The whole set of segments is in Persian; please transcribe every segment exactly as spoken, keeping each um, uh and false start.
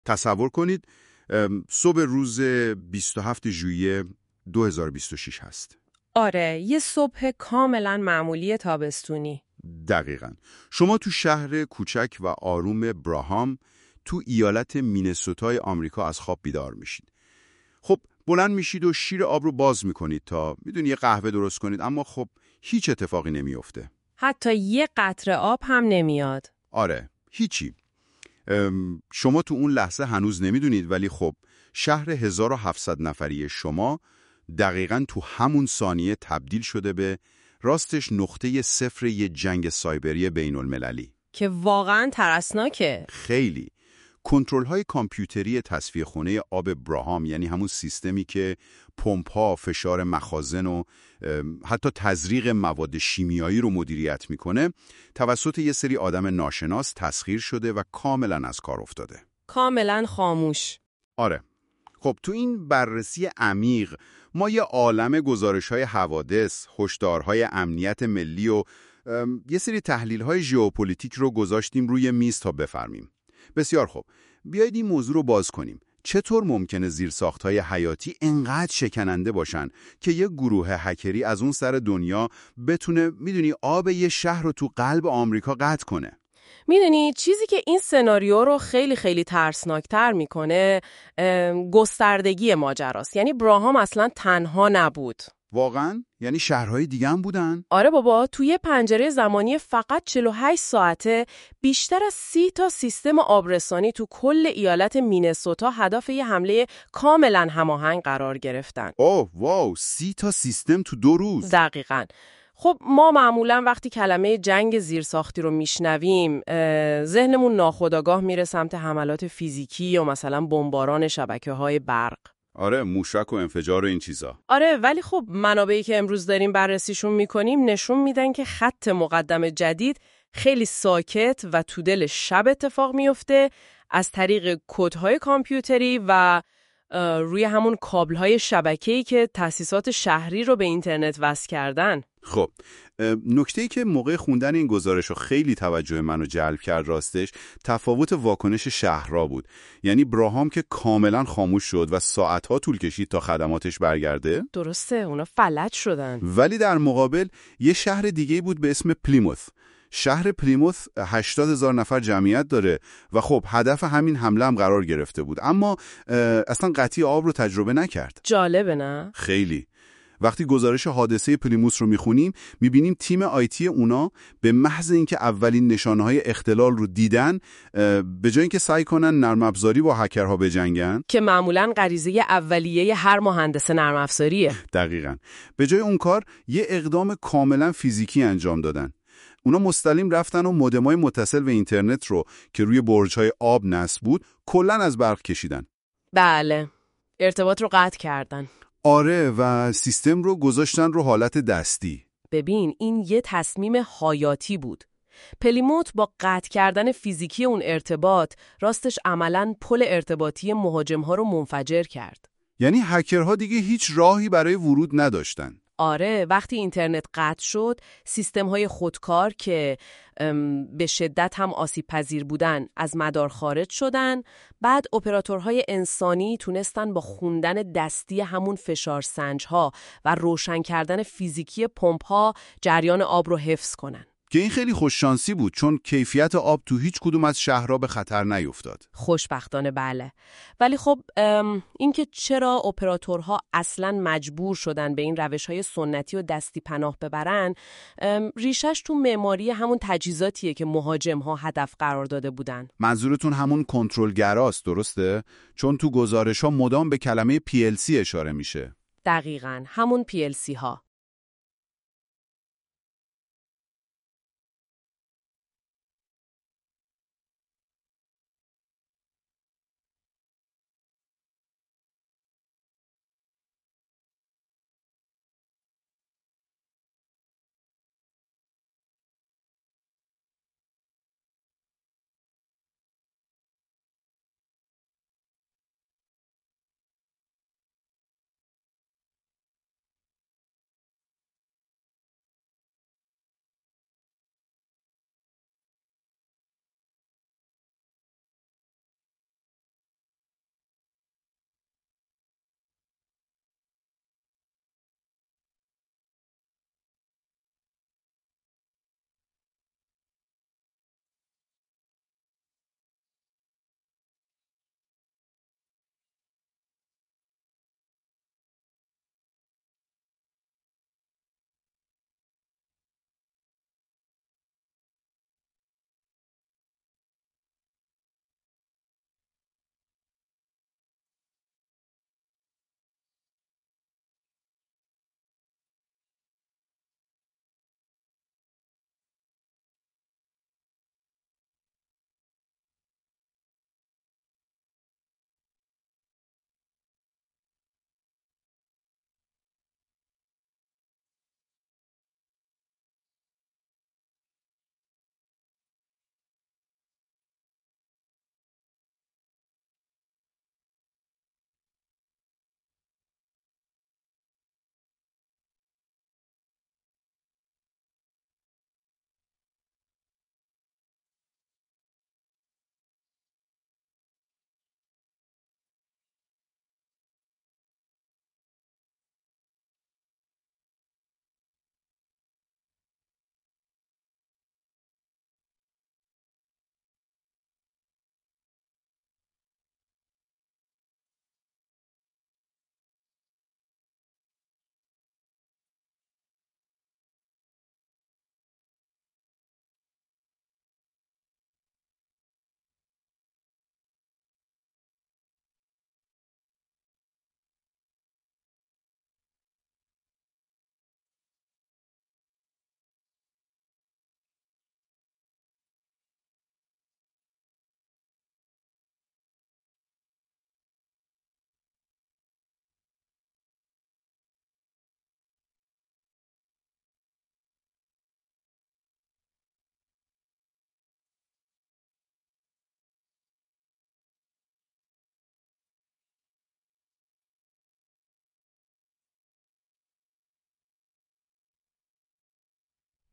تصور کنید صبح روز بیست و هفتم ژوئیه دو هزار و بیست و شش هست. آره، یه صبح کاملا معمولی تابستونی. دقیقاً. شما تو شهر کوچک و آروم براهام تو ایالت مینسوتای آمریکا از خواب بیدار میشید. خب بلند میشید و شیر آب رو باز میکنید تا میدونی یه قهوه درست کنید، اما خب هیچ اتفاقی نمیفته. حتی یه قطره آب هم نمیاد. آره، هیچی. شما تو اون لحظه هنوز نمیدونید، ولی خب شهر هزار و هفتصد نفری شما دقیقاً تو همون ثانیه تبدیل شده به راستش نقطه صفر یه جنگ سایبری بین المللی که واقعاً ترسناکه. خیلی. کنترل‌های کامپیوتری تصفیه خونه آب براهام، یعنی همون سیستمی که پمپ‌ها، فشار مخازن و حتی تزریق مواد شیمیایی رو مدیریت میکنه، توسط یه سری آدم ناشناس تسخیر شده و کاملا از کار افتاده. کاملا خاموش. آره. خب تو این بررسی عمیق ما یه عالمه گزارش‌های حوادث، هشدارهای امنیت ملی و یه سری تحلیل‌های ژئوپلیتیک رو گذاشتیم روی میز تا بفهمیم. بسیار خوب. بیایید این موضوع رو باز کنیم. چطور ممکنه زیرساخت‌های حیاتی انقدر شکننده باشن که یه گروه هکری از اون سر دنیا بتونه میدونی آب یه شهر رو تو قلب آمریکا قطع کنه؟ میدونی چیزی که این سناریو رو خیلی خیلی ترسناکتر میکنه گستردگی ماجراست. یعنی براهام اصلا تنها نبود. واقعاً؟ یعنی شهرهای دیگه هم بودن؟ آره بابا، توی پنجره زمانی فقط چهل و هشت ساعته بیشتر از سی تا سیستم آبرسانی تو کل ایالت مینسوتا هدف یه حمله کاملا هماهنگ قرار گرفتن. اوه واو، سی تا سیستم تو دو روز. دقیقاً. خب ما معمولا وقتی کلمه جنگ زیرساختی رو میشنویم ذهنمون ناخودآگاه میره سمت حملات فیزیکی یا مثلا بمباران شبکه‌های برق. آره، موشک و انفجار و این چیزا. آره، ولی خب منابعی که امروز داریم بررسیشون میکنیم نشون میدن که خط مقدم جدید خیلی ساکت و تو دل شب اتفاق میفته از طریق کدهای کامپیوتری و روی همون کابل‌های شبکه‌ای که تأسیسات شهری رو به اینترنت وصل کردن. خب نکته‌ای که موقع خوندن این گزارش رو خیلی توجه منو جلب کرد راستش تفاوت واکنش شهرها بود. یعنی براهام که کاملا خاموش شد و ساعتها طول کشید تا خدماتش برگرده. درسته، اونا فلج شدن. ولی در مقابل یه شهر دیگه بود به اسم پلیموث. شهر پلیموث هشتاد هزار نفر جمعیت داره و خب هدف همین حمله هم قرار گرفته بود، اما اصلا قطعی آب رو تجربه نکرد. جالبه نه؟ خیلی. وقتی گزارش حادثه پلیموث رو میخونیم میبینیم تیم آیتی اونا به محض اینکه اولین نشانه‌های اختلال رو دیدن به جای اینکه سعی کنن نرم افزاری با هکرها بجنگن که معمولاً غریزه اولیه هر مهندس نرم افزاریه. دقیقاً. به جای اون کار یه اقدام کاملا فیزیکی انجام دادن. اونا مستقیم رفتن و مودمای متصل به اینترنت رو که روی برج‌های آب نصب بود کلاً از برق کشیدن. بله. ارتباط رو قطع کردن. آره، و سیستم رو گذاشتن رو حالت دستی. ببین این یه تصمیم حیاتی بود. پلیموت با قطع کردن فیزیکی اون ارتباط راستش عملاً پل ارتباطی مهاجم‌ها رو منفجر کرد. یعنی هکرها دیگه هیچ راهی برای ورود نداشتن. آره، وقتی اینترنت قطع شد سیستم‌های خودکار که به شدت هم آسیب پذیر بودن از مدار خارج شدن. بعد اپراتورهای انسانی تونستن با خوندن دستی همون فشار سنج‌ها و روشن کردن فیزیکی پمپ‌ها جریان آب رو حفظ کنن. که این خیلی خوششانسی بود چون کیفیت آب تو هیچ کدوم از شهرها به خطر نیفتاد. خوشبختانه بله. ولی خب این که چرا اپراتورها اصلاً مجبور شدن به این روش‌های سنتی و دستی پناه ببرن، ریشش تو معماری همون تجهیزاتیه که مهاجم‌ها هدف قرار داده بودن. منظورتون همون کنترلگراست، درسته؟ چون تو گزارش‌ها مدام به کلمه پی ال سی اشاره میشه. دقیقاً، همون پی ال سی ها.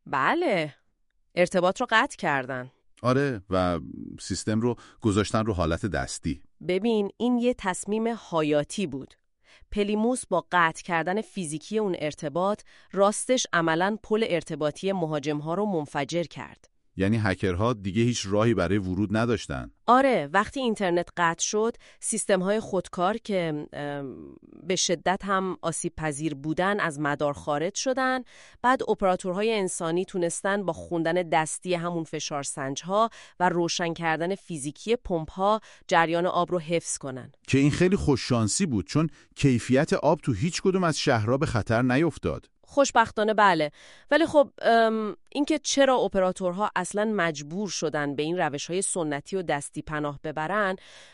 بله، ارتباط رو قطع کردن. آره، و سیستم رو گذاشتن رو حالت دستی. ببین، این یه تصمیم حیاتی بود. پلیموس با قطع کردن فیزیکی اون ارتباط، راستش عملاً پل ارتباطی مهاجم‌ها رو منفجر کرد. یعنی هکرها دیگه هیچ راهی برای ورود نداشتن. آره، وقتی اینترنت قطع شد، سیستم‌های خودکار که به شدت هم آسیب پذیر بودن از مدار خارج شدن. بعد اپراتورهای انسانی تونستن با خوندن دستی همون فشارسنج‌ها و روشن کردن فیزیکی پمپ‌ها جریان آب رو حفظ کنن. که این خیلی خوششانسی بود، چون کیفیت آب تو هیچ کدوم از شهرها به خطر نیفتاد. خوشبختانه بله. ولی خب اینکه چرا اپراتورها اصلا مجبور شدن به این روش‌های سنتی و دستی پناه ببرن،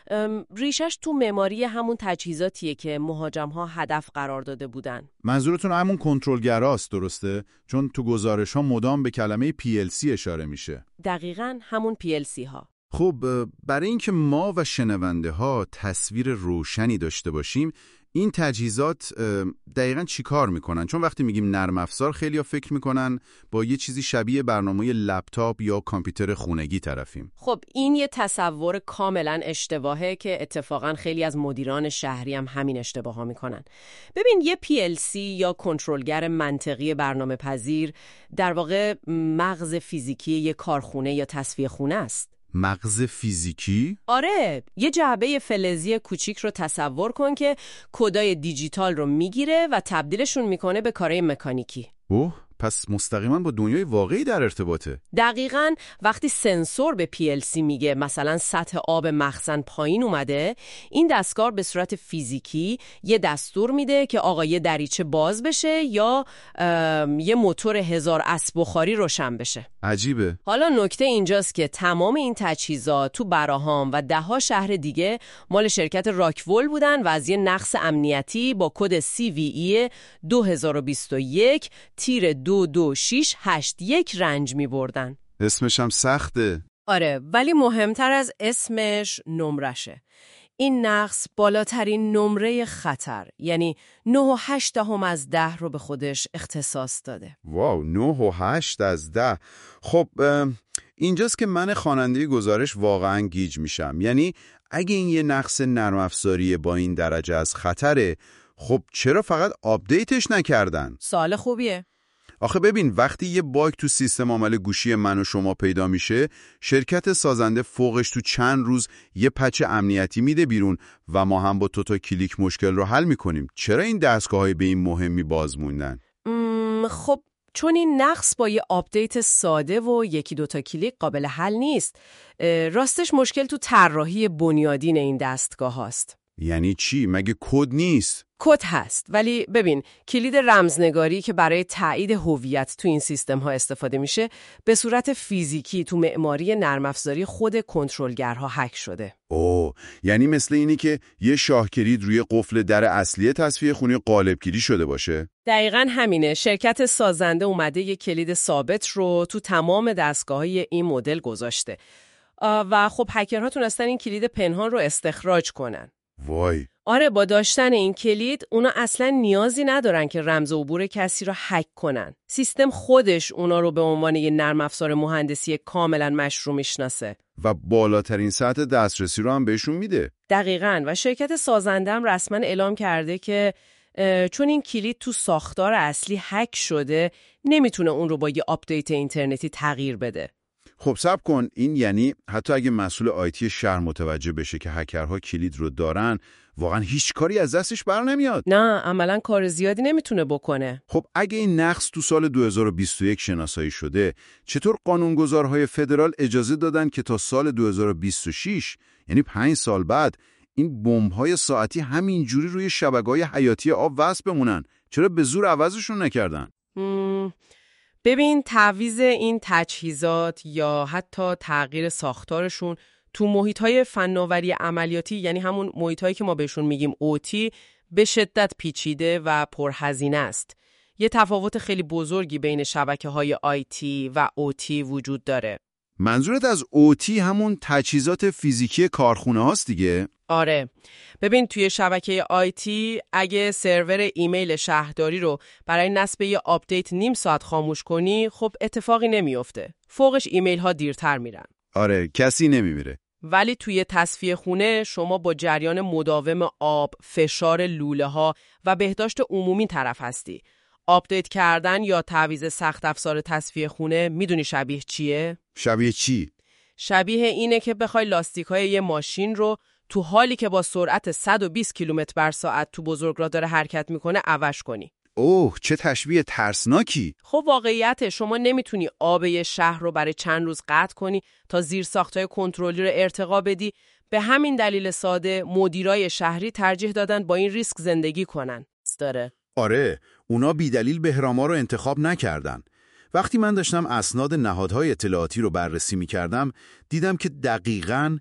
ریشش تو معماری همون تجهیزاتیه که مهاجم‌ها هدف قرار داده بودن. منظورتون همون کنترلگراست، درسته؟ چون تو گزارش‌ها مدام به کلمه پی ال سی اشاره میشه. دقیقاً همون پی ال سی ها. خب برای اینکه ما و شنونده ها تصویر روشنی داشته باشیم، این تجهیزات دقیقاً چی کار میکنن؟ چون وقتی میگیم نرم افزار، خیلی ها فکر میکنن با یه چیزی شبیه برنامه لپتاپ یا کامپیوتر خونگی طرفیم. خب این یه تصور کاملاً اشتباهه که اتفاقاً خیلی از مدیران شهری هم همین اشتباه ها میکنن. ببین، یه پی ال سی یا کنترلگر منطقی برنامه پذیر در واقع مغز فیزیکی یه کارخونه یا تصفیه خونه است. مغز فیزیکی؟ آره، یه جعبه فلزی کوچیک رو تصور کن که کدای دیجیتال رو میگیره و تبدیلشون میکنه به کارهای مکانیکی. اوه، پس مستقیما با دنیای واقعی در ارتباطه. دقیقاً. وقتی سنسور به پی ال سی میگه مثلا سطح آب مخزن پایین اومده، این دستگاه به صورت فیزیکی یه دستور میده که آقا یه دریچه باز بشه یا یه موتور هزار اسب بخاری روشن بشه. عجیبه. حالا نکته اینجاست که تمام این تجهیزات تو براهام و ده ها شهر دیگه مال شرکت راکوول بودن و از یه نقص امنیتی با کد سی وی ای دو هزار و بیست و یک تیر دو دو شش هشت یک رنج می بردن. اسمش هم سخته. آره، ولی مهمتر از اسمش نمرشه. این نقص بالاترین نمره خطر، یعنی نه و هشت دهم از ده رو به خودش اختصاص داده. واو، نه و هشت از ده. خب اینجاست که من خواننده گزارش واقعا گیج میشم. یعنی اگه این یه نقص نرم افزاری با این درجه از خطره، خب چرا فقط آپدیتش نکردن؟ سوال خوبیه. آخه ببین، وقتی یه باگ تو سیستم عامل گوشی من و شما پیدا میشه، شرکت سازنده فوقش تو چند روز یه پچ امنیتی میده بیرون و ما هم با تو تا کلیک مشکل رو حل میکنیم. چرا این دستگاه‌های به این مهمی باز موندن؟ خب چون این نقص با یه آپدیت ساده و یکی دوتا کلیک قابل حل نیست. راستش مشکل تو طراحی بنیادین این دستگاه هاست. یعنی چی؟ مگه کد نیست؟ کد هست، ولی ببین، کلید رمزنگاری که برای تایید هویت تو این سیستم ها استفاده میشه به صورت فیزیکی تو معماری نرم افزاری خود کنترلگرها هک شده. اوه، یعنی مثل اینی که یه شاه کلید روی قفل در اصلی تصفیه خونه قالب کلید شده باشه؟ دقیقاً همینه. شرکت سازنده اومده یه کلید ثابت رو تو تمام دستگاه‌های این مدل گذاشته و خب هکرها تونستن این کلید پنهان رو استخراج کنن. وای. آره، با داشتن این کلید اونا اصلا نیازی ندارن که رمز عبور کسی رو هک کنن. سیستم خودش اونا رو به عنوان یه نرم افزار مهندسی کاملا مشروع میشناسه و بالاترین سطح دسترسی رو هم بهشون میده. دقیقاً. و شرکت سازنده هم رسما اعلام کرده که چون این کلید تو ساختار اصلی هک شده، نمیتونه اون رو با یه آپدیت اینترنتی تغییر بده. خب صبر کن، این یعنی حتی اگه مسئول آیتی شهر متوجه بشه که هکرها کلید رو دارن، واقعا هیچ کاری از دستش بر نمیاد؟ نه، عملاً کار زیادی نمیتونه بکنه. خب اگه این نقص تو سال دو هزار و بیست و یک شناسایی شده، چطور قانونگذارهای فدرال اجازه دادن که تا سال دو هزار و بیست و شش، یعنی پنج سال بعد، این بمب‌های ساعتی همینجوری روی شبکه‌های حیاتی آب وصل بمونن؟ چرا به زور عوضشون نکردن؟ مم. ببین، تعویض این تجهیزات یا حتی تغییر ساختارشون تو محیط‌های فناوری عملیاتی، یعنی همون محیط‌هایی که ما بهشون میگیم اوتی، به شدت پیچیده و پرهزینه است. یه تفاوت خیلی بزرگی بین شبکه‌های آیتی و اوتی وجود داره. منظورت از اوتی همون تجهیزات فیزیکی کارخونه هاست دیگه؟ آره. ببین توی شبکه آیتی اگه سرور ایمیل شهرداری رو برای نصب یه آپدیت نیم ساعت خاموش کنی، خب اتفاقی نمیفته. فوقش ایمیل ها دیرتر میرن. آره، کسی نمیمیره. ولی توی تصفیه خونه شما با جریان مداوم آب، فشار لوله ها و بهداشت عمومی طرف هستی. آپدیت کردن یا تعویض سخت افزار تصفیه خونه میدونی شبیه چیه؟ شبیه چی؟ شبیه اینه که بخوای لاستیک‌های یه ماشین رو تو حالی که با سرعت صد و بیست کیلومتر بر ساعت تو بزرگراه داره حرکت میکنه عوض کنی. اوه، چه تشبیه ترسناکی. خب واقعیت شما نمیتونی آب یه شهر رو برای چند روز قطع کنی تا زیرساخت‌های کنترلی رو ارتقا بدی. به همین دلیل ساده مدیرای شهری ترجیح دادن با این ریسک زندگی کنن. داره. آره، اونا بیدلیل بهراما رو انتخاب نکردن. وقتی من داشتم اسناد نهادهای اطلاعاتی رو بررسی می‌کردم، دیدم که دقیقاً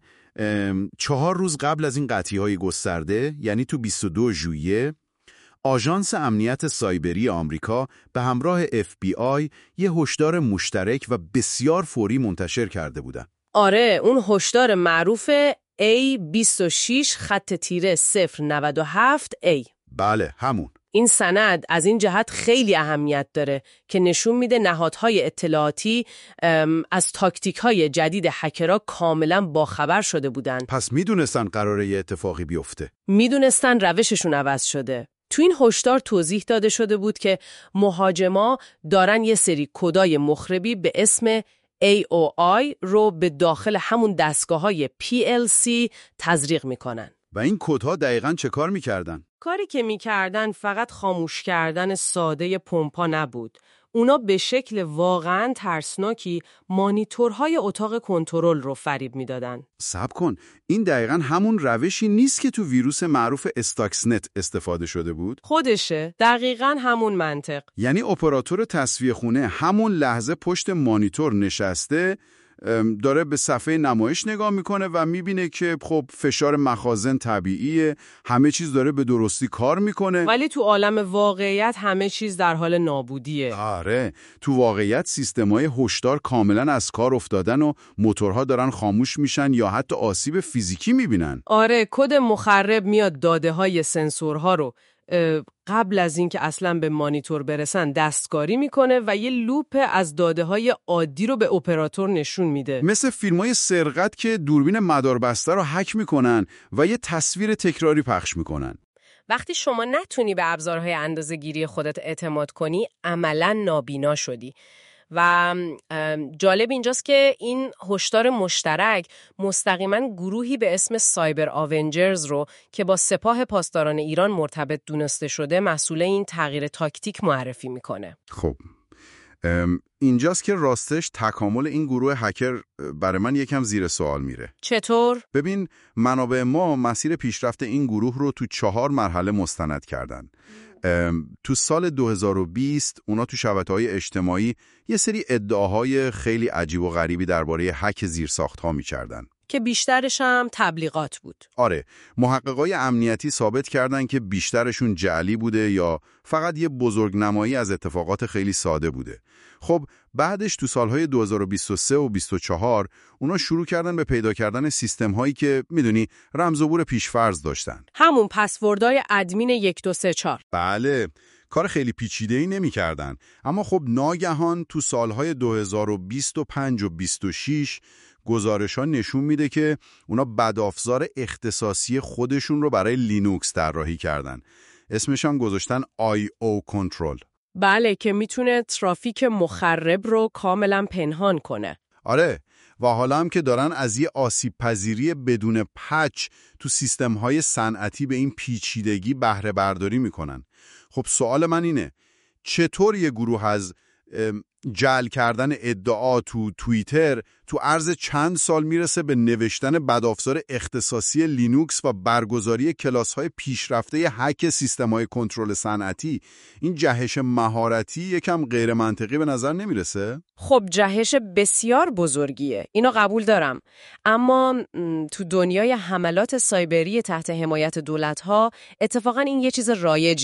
چهار روز قبل از این قطعی‌های گسترده، یعنی تو بیست و دو ژوئیه، آژانس امنیت سایبری آمریکا به همراه اف بی آی یه هشدار مشترک و بسیار فوری منتشر کرده بودن. آره، اون هشدار معروف ای بیست و شش خط تیره صفر نود و هفت ای. بله، همون. این سند از این جهت خیلی اهمیت داره که نشون میده نهادهای اطلاعاتی از تاکتیک‌های جدید هکرها کاملا باخبر شده بودن. پس میدونستن قراره یه اتفاقی بیفته. میدونستن روششون عوض شده. تو این هشدار توضیح داده شده بود که مهاجما دارن یه سری کدای مخربی به اسم ای او آی رو به داخل همون دستگاه‌های پی ال سی تزریق میکنن. و این کدها دقیقاً چه کار میکردن؟ کاری که میکردن فقط خاموش کردن ساده پمپا نبود. اونا به شکل واقعاً ترسناکی مانیتورهای اتاق کنترل رو فریب میدادن. صبر کن، این دقیقاً همون روشی نیست که تو ویروس معروف استاکسنت استفاده شده بود؟ خودشه، دقیقاً همون منطق. یعنی اپراتور تصفیه خونه همون لحظه پشت مانیتور نشسته، داره به صفحه نمایش نگاه میکنه و میبینه که خب فشار مخازن طبیعیه، همه چیز داره به درستی کار میکنه. ولی تو عالم واقعیت همه چیز در حال نابودیه. آره، تو واقعیت سیستم‌های هشدار کاملا از کار افتادن و موتورها دارن خاموش میشن یا حتی آسیب فیزیکی میبینن. آره، کد مخرب میاد داده های سنسورها رو قبل از اینکه اصلا به مانیتور برسن دستکاری میکنه و یه لوپ از داده های عادی رو به اپراتور نشون میده. مثل فیلم های سرقت که دوربین مداربسته رو هک میکنن و یه تصویر تکراری پخش میکنن. وقتی شما نتونی به ابزارهای اندازه‌گیری خودت اعتماد کنی، عملاً نابینا شدی. و جالب اینجاست که این هشدار مشترک مستقیما گروهی به اسم سایبر آونجرز رو که با سپاه پاسداران ایران مرتبط دونسته شده مسئول این تغییر تاکتیک معرفی میکنه. خب اینجاست که راستش تکامل این گروه هکر برای من یکم زیر سوال میره. چطور؟ ببین، منابع ما مسیر پیشرفت این گروه رو تو چهار مرحله مستند کردن. تو سال دو هزار و بیست اونا تو شبکه‌های اجتماعی یه سری ادعاهای خیلی عجیب و غریبی درباره هک زیرساخت‌ها می‌کردن که بیشترش هم تبلیغات بود. آره، محققای امنیتی ثابت کردن که بیشترشون جعلی بوده یا فقط یه بزرگنمایی از اتفاقات خیلی ساده بوده. خب بعدش تو سالهای دو هزار و بیست و سه و بیست و چهار اونا شروع کردن به پیدا کردن سیستم‌هایی که میدونی رمز و بور پیشفرض داشتن. همون پسوردهای ادمین یک دو سه چهار. بله، کار خیلی پیچیده‌ای نمی‌کردن، اما خب ناگهان تو سالهای دو هزار و بیست و پنج و بیست و شش گزارش‌ها نشون میده که اونا بدافزار اختصاصی خودشون رو برای لینوکس طراحی کردن. اسمش هم گذاشتن آی او کنترل. بله، که میتونه ترافیک مخرب رو کاملا پنهان کنه. آره، و حالا هم که دارن از یه آسیب پذیری بدون پچ تو سیستم‌های صنعتی به این پیچیدگی بهره برداری میکنن. خب سوال من اینه، چطور یه گروه از جعل کردن ادعا تو توییتر تو عرض چند سال میرسه به نوشتن بدافزار اختصاصی لینوکس و برگزاری کلاس‌های پیشرفته هک سیستم‌های کنترل صنعتی؟ این جهش مهارتی یکم غیر منطقی به نظر نمیرسه؟ خب جهش بسیار بزرگیه، اینو قبول دارم، اما تو دنیای حملات سایبری تحت حمایت دولت‌ها اتفاقاً این یه چیز رایجیه.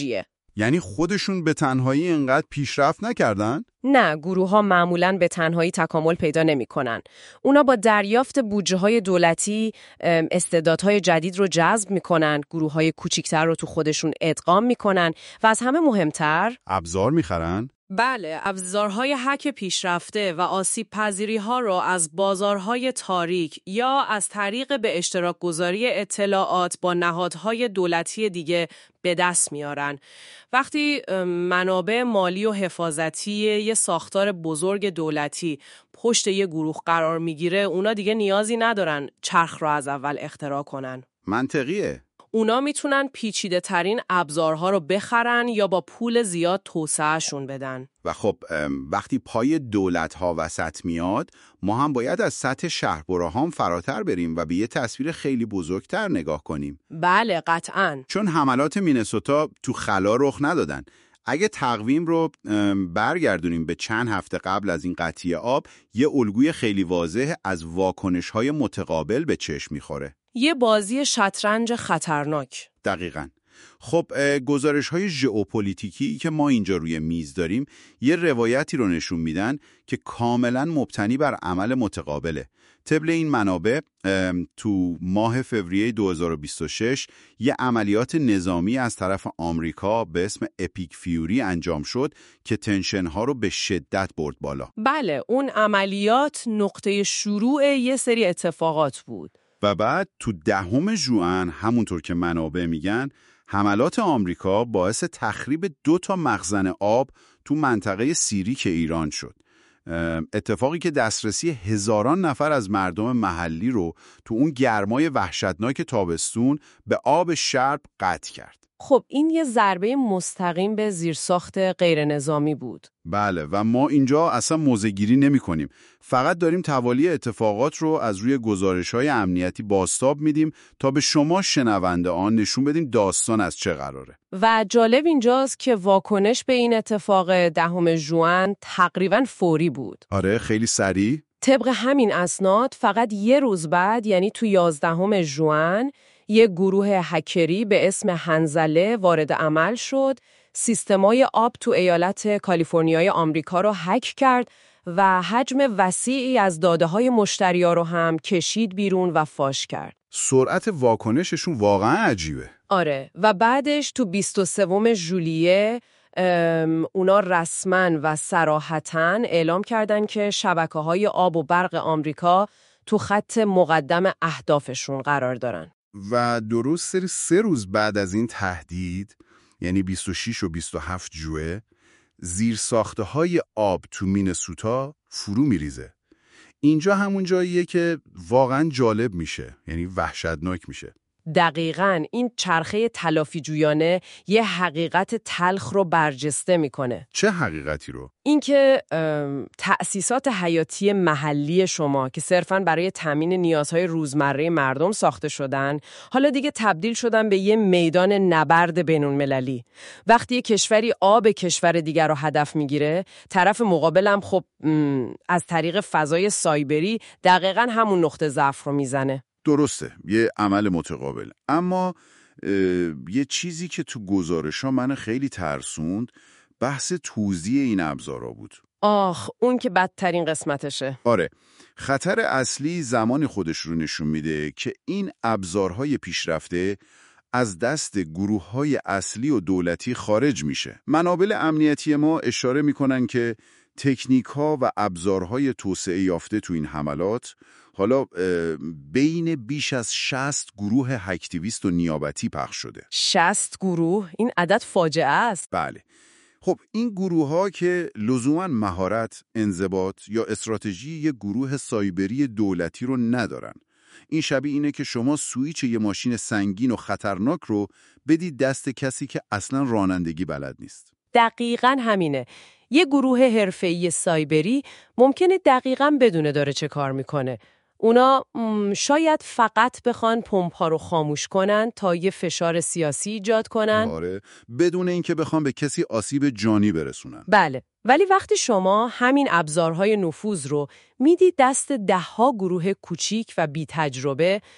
یعنی خودشون به تنهایی اینقدر پیشرفت نکردن؟ نه، گروه ها معمولاً به تنهایی تکامل پیدا نمی کنن. اونا با دریافت بودجه های دولتی استعدادهای جدید رو جذب می کنن، گروه های کوچیکتر رو تو خودشون ادغام می کنن و از همه مهمتر ابزار میخرن؟ بله، ابزارهای هک پیشرفته و آسیب پذیری ها رو از بازارهای تاریک یا از طریق به اشتراک گذاری اطلاعات با نهادهای دولتی دیگه به دست میارن. وقتی منابع مالی و حفاظتی یه ساختار بزرگ دولتی پشت یه گروه قرار میگیره، اونا دیگه نیازی ندارن چرخ رو از اول اختراع کنن. منطقیه. اونا میتونن پیچیده ترین ابزارها رو بخرن یا با پول زیاد توسعهشون بدن. و خب وقتی پای دولت‌ها وسط میاد، ما هم باید از سطح شهربراهام فراتر بریم و به یه تصویر خیلی بزرگتر نگاه کنیم. بله، قطعاً. چون حملات مینسوتا تو خلا رخ ندادن. اگه تقویم رو برگردونیم به چند هفته قبل از این قطعی آب، یه الگوی خیلی واضح از واکنش‌های متقابل به چشم می‌خوره. یه بازی شطرنج خطرناک. دقیقاً. خب گزارش‌های ژئوپلیتیکی که ما اینجا روی میز داریم یه روایتی رو نشون میدن که کاملاً مبتنی بر عمل متقابله. طبق این منابع تو ماه فوریه دو هزار و بیست و شش یه عملیات نظامی از طرف آمریکا به اسم اپیک فیوری انجام شد که تنشن‌ها رو به شدت برد بالا. بله، اون عملیات نقطه شروع یه سری اتفاقات بود. و بعد تو دهم ژوئن همونطور که منابع میگن حملات آمریکا باعث تخریب دو تا مخزن آب تو منطقه سیریک ایران شد. اتفاقی که دسترسی هزاران نفر از مردم محلی رو تو اون گرمای وحشتناک تابستون به آب شرب قطع کرد. خب این یه ضربه مستقیم به زیرساخت غیر نظامی بود. بله، و ما اینجا اصلا موضع‌گیری نمی کنیم. فقط داریم توالی اتفاقات رو از روی گزارش‌های امنیتی بازتاب میدیم تا به شما شنونده آن نشون بدیم داستان از چه قراره. و جالب اینجاست که واکنش به این اتفاق دهم ژوئن تقریباً فوری بود. آره، خیلی سریع. طبق همین اسناد فقط یه روز بعد، یعنی تو یازدهم ژوئن، یه گروه هکری به اسم هنزله وارد عمل شد، سیستمای آب تو ایالت کالیفرنیای آمریکا رو هک کرد و حجم وسیعی از داده‌های مشتری‌ها رو هم کشید بیرون و فاش کرد. سرعت واکنششون واقعا عجیبه. آره، و بعدش تو بیست و سوم ژوئیه اونا رسما و صراحتاً اعلام کردن که شبکه‌های آب و برق آمریکا تو خط مقدم اهدافشون قرار دارن. و درست سری سه روز بعد از این تهدید، یعنی بیست و شش و بیست و هفت ژوئن، زیر ساخته های آب تو مینسوتا فرو میریزه. اینجا همون جاییه که واقعا جالب میشه، یعنی وحشتناک میشه. دقیقاً این چرخه تلافی جویانه یه حقیقت تلخ رو برجسته میکنه. چه حقیقتی رو؟ اینکه تأسیسات حیاتی محلی شما که صرفاً برای تامین نیازهای روزمره مردم ساخته شدن، حالا دیگه تبدیل شدن به یه میدان نبرد بین‌المللی. وقتی یه کشوری آب کشور دیگر رو هدف میگیره، طرف مقابلم خب از طریق فضای سایبری دقیقاً همون نقطه ضعف رو میزنه. درسته، یه عمل متقابل. اما یه چیزی که تو گزارش‌ها من خیلی ترسوند بحث توزیع این ابزارا بود. آخ، اون که بدترین قسمتشه. آره، خطر اصلی زمانی خودش رو نشون میده که این ابزارهای پیشرفته از دست گروه‌های اصلی و دولتی خارج میشه. منابع امنیتی ما اشاره میکنن که تکنیک‌ها و ابزارهای توسعه یافته تو این حملات حالا بین بیش از شصت گروه هکتیویست و نیابتی پخش شده. شصت گروه؟ این عدد فاجعه است. بله. خب این گروه ها که لزوماً مهارت، انضباط یا استراتژی یک گروه سایبری دولتی رو ندارن. این شبیه اینه که شما سویچ یه ماشین سنگین و خطرناک رو بدید دست کسی که اصلاً رانندگی بلد نیست. دقیقاً همینه. یه گروه حرفه‌ای سایبری ممکنه دقیقاً بدونه داره چه کار میکنه. اونا شاید فقط بخوان پمپ‌ها رو خاموش کنن تا یه فشار سیاسی ایجاد کنن. آره، بدون اینکه بخوان به کسی آسیب جانی برسونن. بله، ولی وقتی شما همین ابزارهای نفوذ رو میدید دست ده‌ها گروه کوچیک و بی تجربه،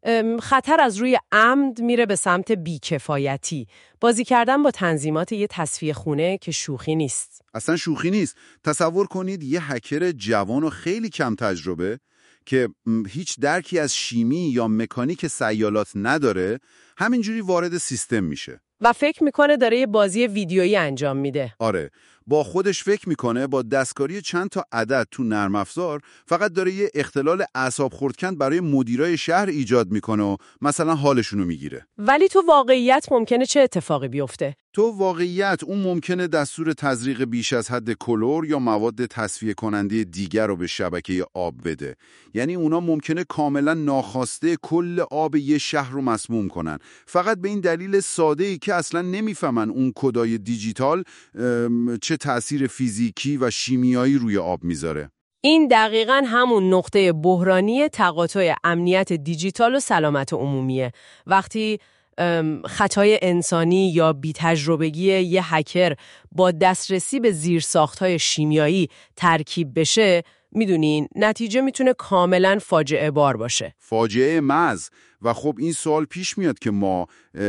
خطر از روی عمد میره به سمت بیکفایتی. بازی کردن با تنظیمات یه تصفیه خونه که شوخی نیست. اصلا شوخی نیست. تصور کنید یه هکر جوان و خیلی کم تجربه که هیچ درکی از شیمی یا مکانیک سیالات نداره همینجوری وارد سیستم میشه و فکر میکنه داره یه بازی ویدیویی انجام میده. آره، با خودش فکر میکنه با دستکاری چند تا عدد تو نرم افزار فقط داره یه اختلال اعصاب خردکن برای مدیرای شهر ایجاد میکنه و مثلا حالشونو میگیره. ولی تو واقعیت ممکنه چه اتفاقی بیفته؟ تو واقعیت اون ممکنه دستور تزریق بیش از حد کلور یا مواد تصفیه کننده دیگر رو به شبکه آب بده. یعنی اونا ممکنه کاملا ناخواسته کل آب یه شهر رو مسموم کنن، فقط به این دلیل ساده‌ای که اصلا نمیفهمن اون کدای دیجیتال چه تأثیر فیزیکی و شیمیایی روی آب میذاره. این دقیقاً همون نقطه بحرانی تقاطع امنیت دیجیتال و سلامت عمومیه. وقتی خطای انسانی یا بی‌تجربگی یه هکر با دسترسی به زیرساخت‌های شیمیایی ترکیب بشه، میدونین نتیجه میتونه کاملاً فاجعه بار باشه. فاجعه محض. و خب این سوال پیش میاد که ما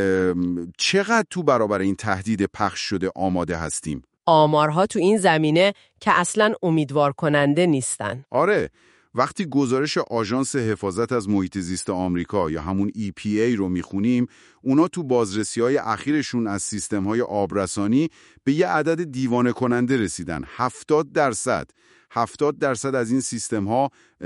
چقدر تو برابر این تهدید پخش شده آماده هستیم؟ آمارها تو این زمینه که اصلاً امیدوار کننده نیستن. آره، وقتی گزارش آژانس حفاظت از محیط زیست آمریکا یا همون ای پی ای رو میخونیم، اونا تو بازرسی‌های اخیرشون از سیستم‌های آبرسانی به یه عدد دیوانه کننده رسیدن. هفتاد درصد هفتاد درصد از این سیستم‌ها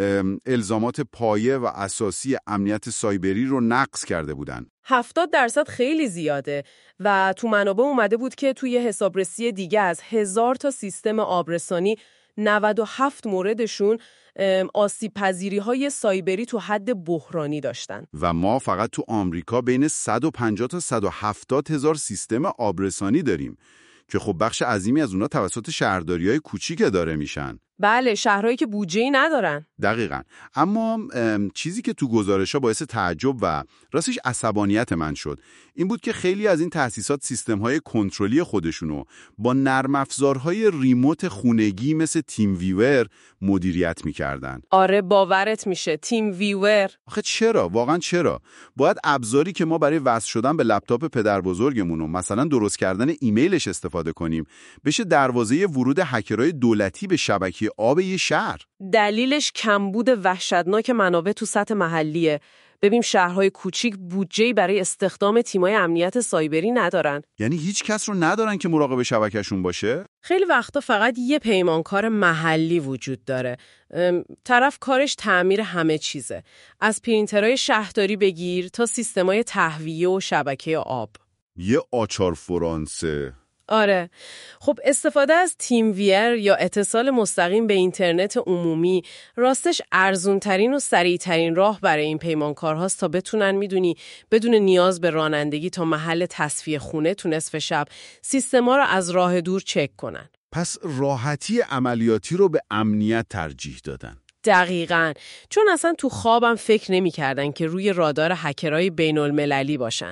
الزامات پایه و اساسی امنیت سایبری رو نقض کرده بودن. هفتاد درصد خیلی زیاده و تو منابع اومده بود که توی حسابرسی دیگه از هزار تا سیستم آبرسانی نود و هفت موردشون آسیب پذیری های سایبری تو حد بحرانی داشتن. و ما فقط تو آمریکا بین صد و پنجاه تا صد و هفتاد هزار سیستم آبرسانی داریم که خب بخش عظیمی از اونا توسط شهرداری‌های کوچیک اداره میشن. بله، شهرهایی که بودجه‌ای ندارن. دقیقاً. اما چیزی که تو گزارش‌ها باعث تعجب و راستش عصبانیت من شد این بود که خیلی از این تأسیسات سیستم‌های کنترلی خودشونو با نرم افزارهای ریموت خونگی مثل تیم ویور مدیریت می‌کردن. آره، باورت میشه. تیم ویور. آخه چرا؟ واقعاً چرا؟ باید ابزاری که ما برای وصل شدن به لپتاپ پدر بزرگمون و مثلا درست کردن ایمیلش استفاده کنیم بشه دروازه ورود هکرهای دولتی به شبکه آب یه شهر. دلیلش کمبود وحشتناک منابع تو سطح محلیه. ببین شهرهای کوچیک بودجه‌ای برای استخدام تیمای امنیت سایبری ندارن. یعنی هیچ کس رو ندارن که مراقب شبکه‌شون باشه؟ خیلی وقتا فقط یه پیمانکار محلی وجود داره. طرف کارش تعمیر همه چیزه. از پرینترهای شهرداری بگیر تا سیستمای تهویه و شبکه آب. یه آچار فرانسه. آره. خب استفاده از تیم ویر یا اتصال مستقیم به اینترنت عمومی راستش ارزونترین و سریعترین راه برای این پیمانکارهاست تا بتونن میدونی بدون نیاز به رانندگی تا محل تصفیه خونه تو نصف شب سیستما رو از راه دور چک کنن. پس راحتی عملیاتی رو به امنیت ترجیح دادن. دقیقاً. چون اصلا تو خوابم فکر نمی کردن که روی رادار هکرهای بین المللی باشن.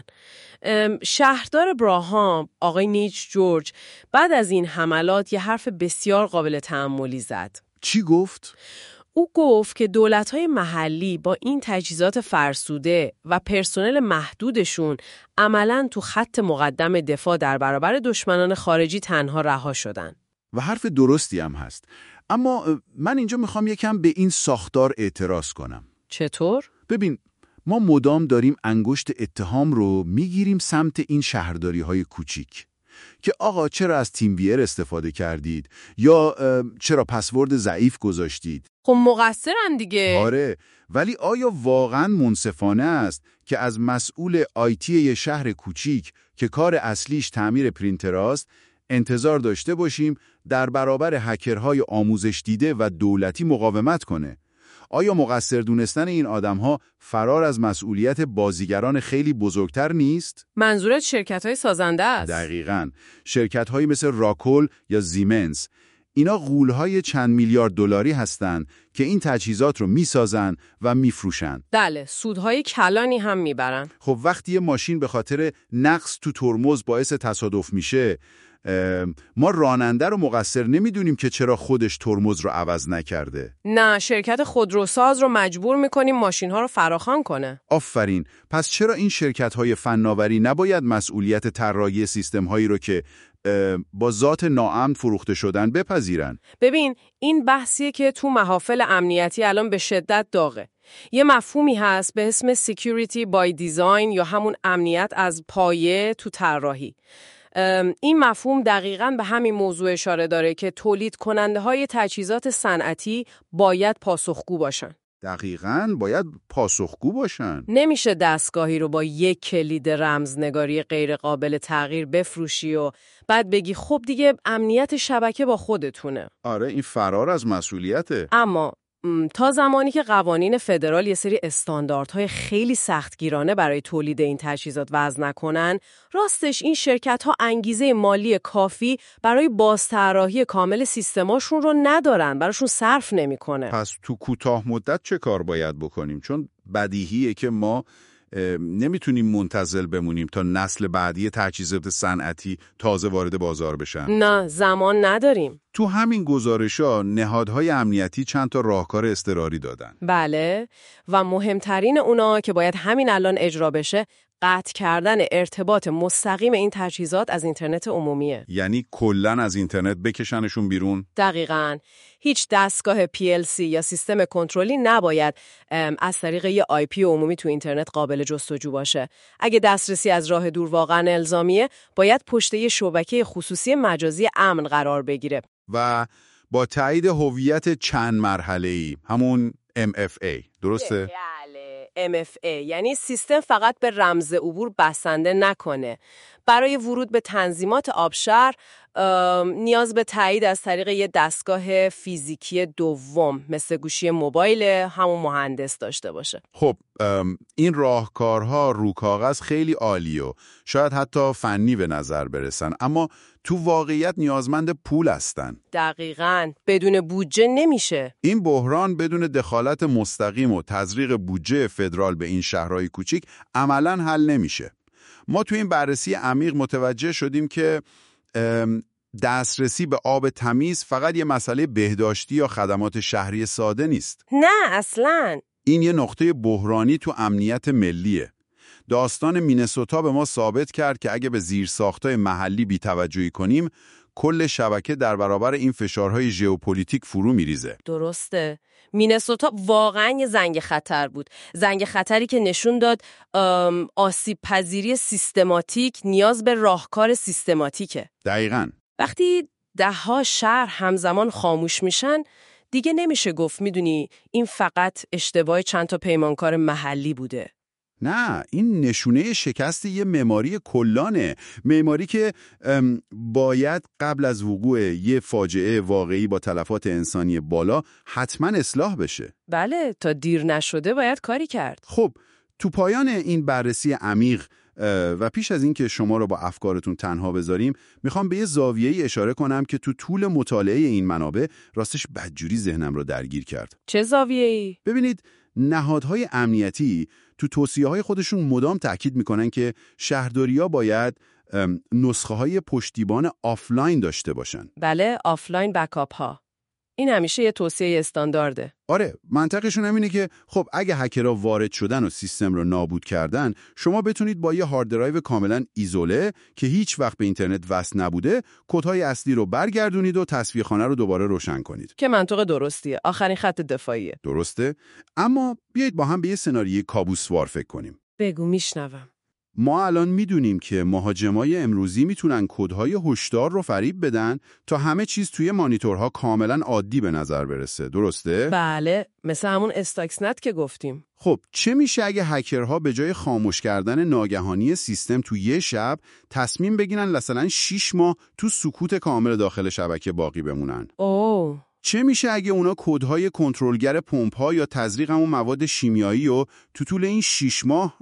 شهردار براهام، آقای نیچ جورج، بعد از این حملات یه حرف بسیار قابل تأملی زد. چی گفت؟ او گفت که دولت‌های محلی با این تجهیزات فرسوده و پرسنل محدودشون عملاً تو خط مقدم دفاع در برابر دشمنان خارجی تنها رها شدن. و حرف درستی هم هست. اما من اینجا میخوام یکم به این ساختار اعتراض کنم. چطور؟ ببین، ما مدام داریم انگشت اتهام رو میگیریم سمت این شهرداری‌های کوچیک که آقا چرا از تیم ویر استفاده کردید یا چرا پسورد ضعیف گذاشتید. خب مقصرن دیگه. آره، ولی آیا واقعاً منصفانه است که از مسئول آیتی یه شهر کوچیک که کار اصلیش تعمیر پرینتراست انتظار داشته باشیم در برابر هکرهای آموزش دیده و دولتی مقاومت کنه؟ آیا مقصر دونستن این آدم‌ها فرار از مسئولیت بازیگران خیلی بزرگتر نیست؟ منظورت شرکت‌های سازنده است؟ دقیقاً. شرکت‌هایی مثل راکول یا زیمنس. اینا غول‌های چند میلیارد دلاری هستن که این تجهیزات رو میسازن و میفروشن. بله، سودهای کلانی هم میبرن. خب وقتی یه ماشین به خاطر نقص تو ترمز باعث تصادف میشه، ما راننده رو مقصر نمیدونیم که چرا خودش ترمز رو عوض نکرده. نه، شرکت خودروساز رو مجبور میکنیم ماشین‌ها رو فراخوان کنه. آفرین. پس چرا این شرکت‌های فناوری نباید مسئولیت طراحی سیستم‌هایی رو که با ذات ناامن فروخته شدن بپذیرن؟ ببین، این بحثیه که تو محافل امنیتی الان به شدت داغه. یه مفهومی هست به اسم security by design یا همون امنیت از پایه تو طراحی. این مفهوم دقیقاً به همین موضوع اشاره داره که تولید کننده های تجهیزات صنعتی باید پاسخگو باشن. دقیقاً باید پاسخگو باشن. نمیشه دستگاهی رو با یک کلید رمزنگاری غیر قابل تغییر بفروشی و بعد بگی خب دیگه امنیت شبکه با خودتونه. آره، این فرار از مسئولیته. اما تا زمانی که قوانین فدرال یه سری استانداردهای خیلی سختگیرانه برای تولید این تجهیزات وضع نکنن، راستش این شرکت‌ها انگیزه مالی کافی برای بازطراحی کامل سیستماشون رو ندارن، براشون صرف نمیکنه. پس تو کوتاه مدت چه کار باید بکنیم؟ چون بدیهیه که ما نمیتونیم منتظر بمونیم تا نسل بعدی تجهیزات صنعتی تازه وارد بازار بشن. نه، زمان نداریم. تو همین گزارش‌ها نهادهای امنیتی چند تا راهکار اضطراری دادن. بله، و مهمترین اونا که باید همین الان اجرا بشه، قطع کردن ارتباط مستقیم این تجهیزات از اینترنت عمومیه. یعنی کلاً از اینترنت بکشنشون بیرون؟ دقیقاً. هیچ دستگاه پی ال سی یا سیستم کنترلی نباید از طریق یه آی پی عمومی تو اینترنت قابل جستجو باشه. اگه دسترسی از راه دور واقعاً الزامیه، باید پشت یه شبکه خصوصی مجازی امن قرار بگیره. و با تایید هویت چند مرحله‌ای، همون ام اف ای، درسته؟ بله، ام اف ای یعنی سیستم فقط به رمز عبور بسنده نکنه. برای ورود به تنظیمات آبشار نیاز به تایید از طریق یه دستگاه فیزیکی دوم مثل گوشی موبایل همون مهندس داشته باشه. خب این راهکارها رو کاغذ خیلی عالی و شاید حتی فنی به نظر برسن، اما تو واقعیت نیازمند پول هستن. دقیقاً. بدون بودجه نمیشه. این بحران بدون دخالت مستقیم و تزریق بودجه فدرال به این شهرهای کوچیک عملاً حل نمیشه. ما تو این بررسی عمیق متوجه شدیم که دسترسی به آب تمیز فقط یه مسئله بهداشتی یا خدمات شهری ساده نیست. نه اصلاً. این یه نقطه بحرانی تو امنیت ملیه. داستان مینسوتا به ما ثابت کرد که اگه به زیرساختای محلی بی‌توجهی کنیم، کل شبکه در برابر این فشارهای ژئوپلیتیک فرو میریزه. درسته. مینسوتا واقعاً یه زنگ خطر بود. زنگ خطری که نشون داد آسیب پذیری سیستماتیک نیاز به راهکار سیستماتیکه. دقیقاً. وقتی ده ها شهر همزمان خاموش میشن، دیگه نمیشه گفت میدونی این فقط اشتباه چند تا پیمانکار محلی بوده. نه، این نشونه شکست یه معماری کلانه. معماری که باید قبل از وقوع یه فاجعه واقعی با تلفات انسانی بالا حتما اصلاح بشه. بله، تا دیر نشده باید کاری کرد. خب، تو پایان این بررسی عمیق و پیش از این که شما رو با افکارتون تنها بذاریم، میخوام به یه زاویه‌ای اشاره کنم که تو طول مطالعه این منابع راستش بدجوری ذهنم رو درگیر کرد. چه زاویه‌ای؟ ببینید، نهادهای امنیتی تو توصیه‌های خودشون مدام تاکید میکنن که شهرداری‌ها باید نسخه‌های پشتیبان آفلاین داشته باشن. بله، آفلاین بکاپ ها. این همیشه یه توصیه استاندارده. آره، منطقشون هم اینه که خب اگه هکرها وارد شدن و سیستم رو نابود کردن، شما بتونید با یه هارد درایو کاملا ایزوله که هیچ وقت به اینترنت وصل نبوده، کدهای اصلی رو برگردونید و تصفیه خانه رو دوباره روشن کنید. که منطق درستیه. آخرین خط دفاعیه. درسته؟ اما بیایید با هم به یه سناریوی کابوسوار فکر کنیم. بگو، میشنوم. ما الان میدونیم که مهاجمای امروزی میتونن کدهای هشدار رو فریب بدن تا همه چیز توی مانیتورها کاملا عادی به نظر برسه، درسته؟ بله، مثل همون استاکسنت که گفتیم. خب چه میشه اگه هکرها به جای خاموش کردن ناگهانی سیستم تو یه شب تصمیم بگیرن مثلا شش ماه تو سکوت کامل داخل شبکه باقی بمونن؟ اوه. چه میشه اگه اونا کدهای کنترلگر پمپ‌ها یا تزریق همون مواد شیمیایی رو تو طول این شش ماه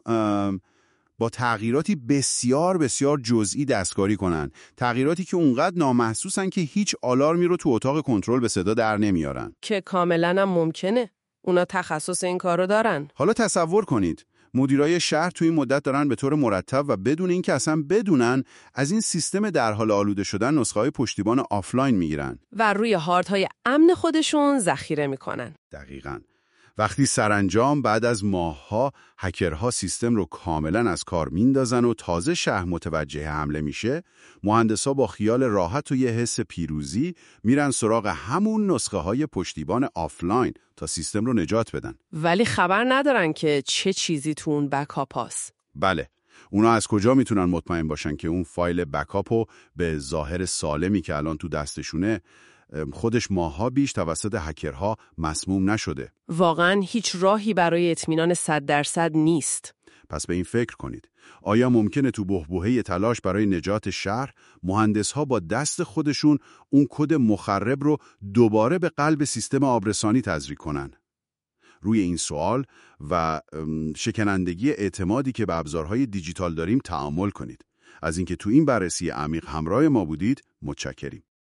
با تغییراتی بسیار بسیار جزئی دستکاری کنن، تغییراتی که اونقدر نامحسوسن که هیچ آلارمی رو تو اتاق کنترل به صدا در نمیارن؟ که کاملا هم ممکنه. اونا تخصص این کارو دارن. حالا تصور کنید مدیرای شهر توی این مدت دارن به طور مرتب و بدون اینکه اصلا بدونن از این سیستم در حال آلوده شدن نسخه‌های پشتیبان آفلاین میگیرن و روی هاردهای امن خودشون ذخیره میکنن. دقیقاً. وقتی سرانجام بعد از ماه‌ها هکرها سیستم رو کاملاً از کار میندازن و تازه شهر متوجه حمله میشه، مهندسا با خیال راحت و یه حس پیروزی میرن سراغ همون نسخه‌های پشتیبان آفلاین تا سیستم رو نجات بدن. ولی خبر ندارن که چه چیزی تو اون بکاپ هست. بله. اونا از کجا میتونن مطمئن باشن که اون فایل بکاپو به ظاهر سالمی که الان تو دستشونه خودش ماه‌ها بیش توسط هکرها مسموم نشده؟ واقعاً هیچ راهی برای اطمینان صد درصد نیست. پس به این فکر کنید. آیا ممکنه تو بحبوحه تلاش برای نجات شهر، مهندس‌ها با دست خودشون اون کد مخرب رو دوباره به قلب سیستم آبرسانی تزریق کنن؟ روی این سوال و شکنندگی اعتمادی که به ابزارهای دیجیتال داریم تأمل کنید. از اینکه تو این بررسی عمیق همراه ما بودید، متشکریم.